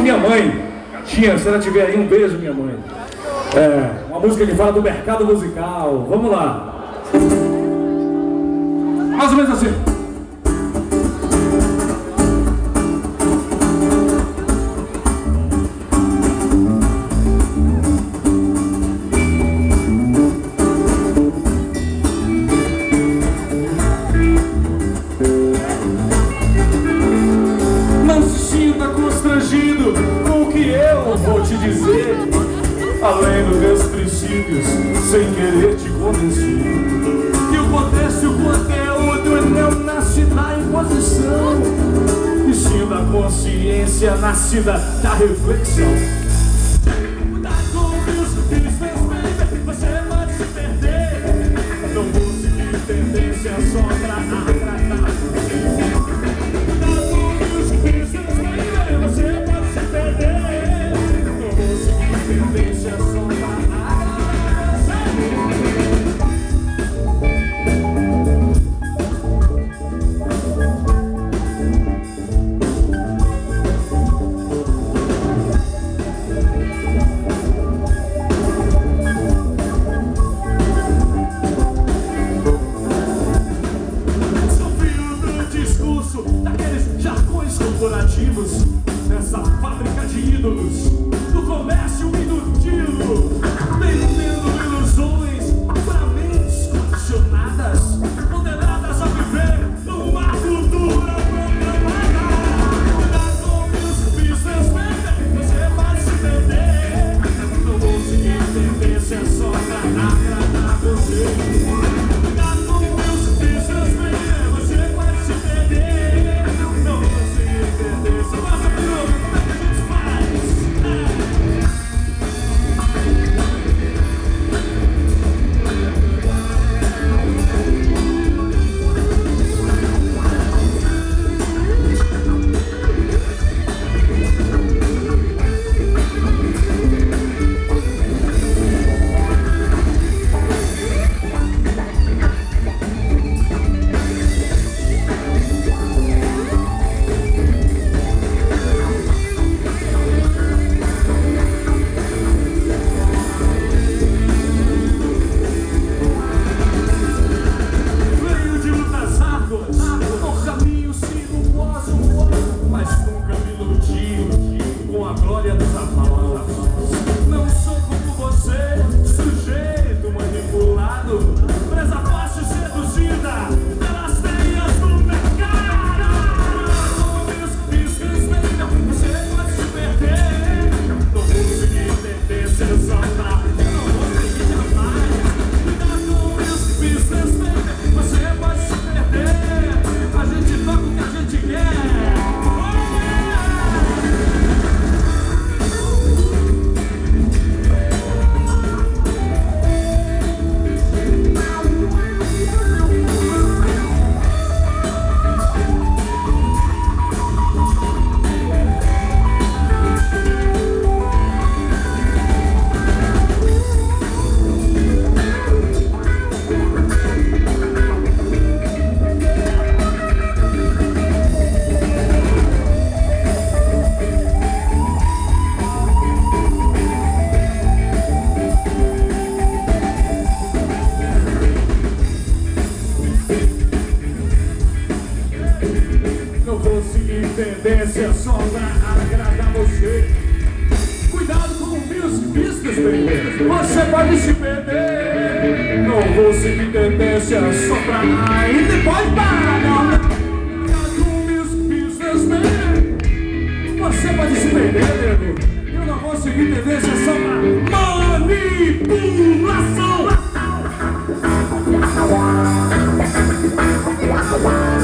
minha mãe. Tia, se ela tiver aí, um beijo, minha mãe. Uma música que fala do mercado musical. Vamos lá. Mais ou menos assim. Não se sinta constrangido com o que eu vou te dizer, além dos meus princípios, sem querer te convencer. Que o contexto e o conteúdo não nasce da imposição, e sim da consciência nascida da reflexão. Cuidado com os filhos, baby, você pode se perder. Não vou seguir tendência só pra agradar você. Cuidado com os filhos, baby, você pode se perder. Não vou seguir tendência só pra agradar você. Daqueles jargões corporativos, nessa fábrica de ídolos do comércio inutivo, vendendo ilusões para mentes condicionadas, condenadas a viver numa cultura programada. Cuidado com meus business, baby, você vai se perder. Não vou seguir tendência só pra agradar você. Cuidado com meus business, baby, você vai se perder. Tendência só pra agradar você. Cuidado com o business, baby, você pode se perder. Não vou seguir tendência só pra... E depois para, não. Cuidado com o business, baby, você pode se perder, nego. Eu não vou seguir tendência só pra manipulação.